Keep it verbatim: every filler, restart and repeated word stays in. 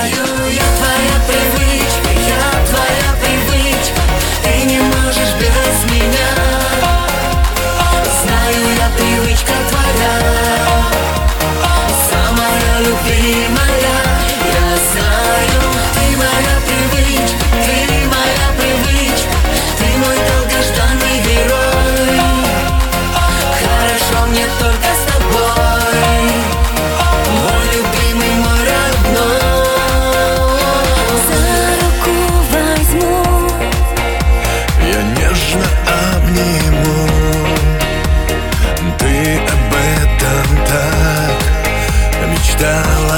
знаю, я твоя привычка, я твоя привычка. Ты не можешь без меня. Знаю, я привычка твоя, самая любимая. Я знаю, ты моя привычка, ты моя привычка. Ты мой долгожданный герой. Хорошо мне только с тобой, мой любимый, мой родной. За руку возьму, я нежно обниму. Ты об этом так мечтала.